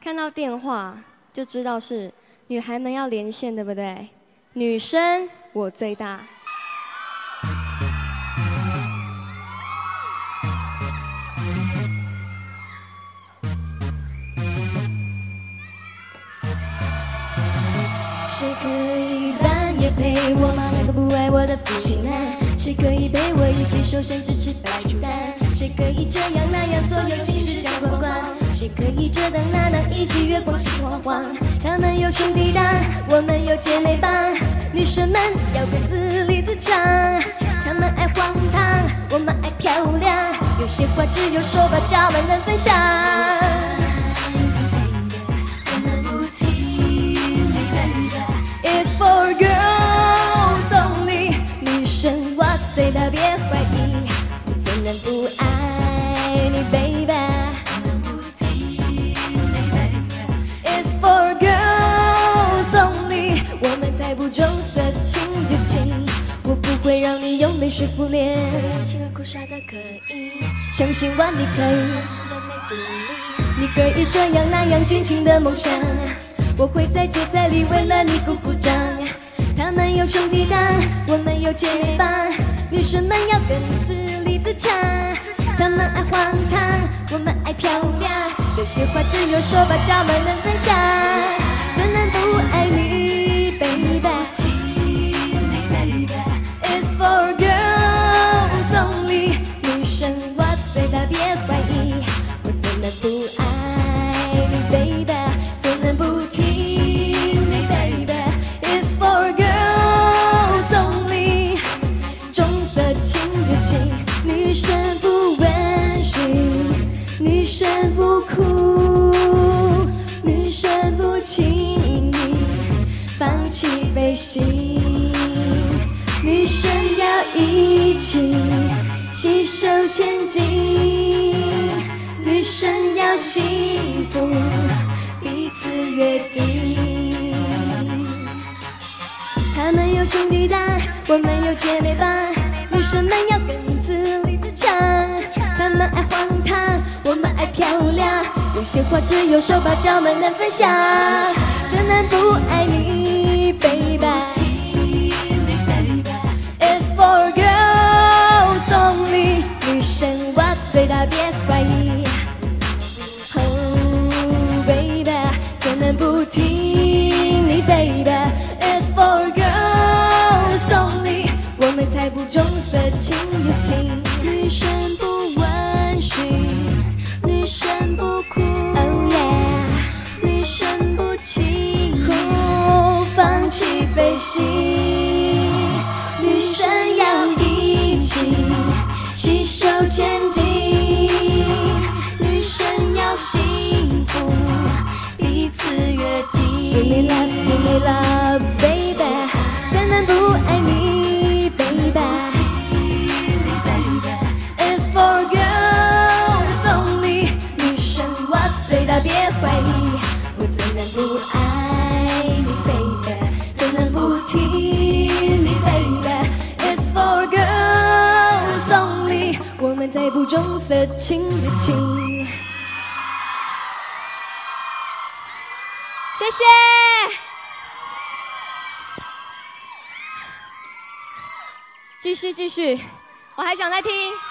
看到电话就知道是女孩们要连线，对不对？女生我最大。谁可以半夜陪我骂那个不爱我的负心男？谁可以陪我一起手甚至吃白煮蛋？谁可以这样那样，所有心事讲光光？谁可以这等那等，一起月光心慌慌？他们有兄弟档，我们有姐妹帮，女生们要各自立自强。他们爱荒唐，我们爱漂亮，有些话只有说吧，家们能分享。It's for girls only， 女生我最大，别怀疑，我怎能不爱你 baby。It's for girls only， 我们才不重色轻友情，我不会让你用泪水敷脸，情而苦傻的可以，相信我你可以，你可以这样那样尽情的梦想。我会在街在里为了你鼓鼓掌。他们有兄弟档，我们有姐妹帮，女生们要更自立自强。他们爱荒唐，我们爱漂亮，有些话只有说吧，家们能分享。怎能不爱你 baby。It's for girls only， 女生我最大，别怀疑，我怎能不爱你 baby， 怎能不听你 baby。It's for girls only， 重色轻友情，女生不温驯，女生不哭，女生不轻易放弃飞行，女生要一起携手前进，女生要幸福彼此约定。他们有兄弟档，我们有姐妹帮，女生们要更自立自强。他们爱荒唐，我们爱漂亮，有些话只有手把脚们能分享。怎能不爱你 baby。It's for girls only， 女生我最大，别怀疑。Oh baby， 怎能不听你 baby。It's for girls only， 我们才不重色轻友情，女生不温驯，女生不哭 ，Oh yeah， 女生不轻哭放弃飞行，女生要一起携手前进，女生要幸福彼此约定。Give me love, give me love, baby， 怎能不爱你 baby。It's for girls only， 女生我最大，别怀疑，我怎能不爱你 baby， 怎能不听你 baby。It's for girls only， 我们再不重色轻友情。谢谢。继续，我还想再听。